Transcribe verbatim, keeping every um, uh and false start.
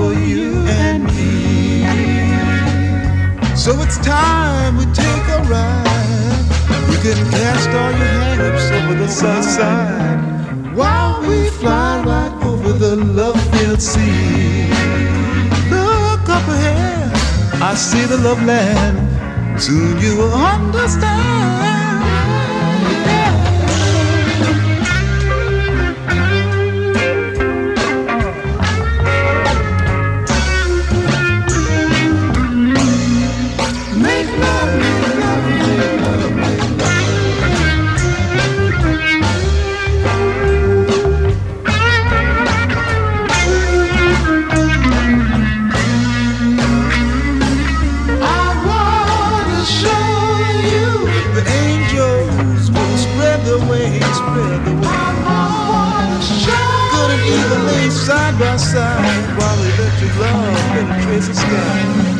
for you and me. So it's time we take a ride. You can cast all your hang-ups over the south side while we fly right over the love-filled sea. Look up ahead, I see the love land. Soon you will understand. Side by side while electric love penetrates the sky.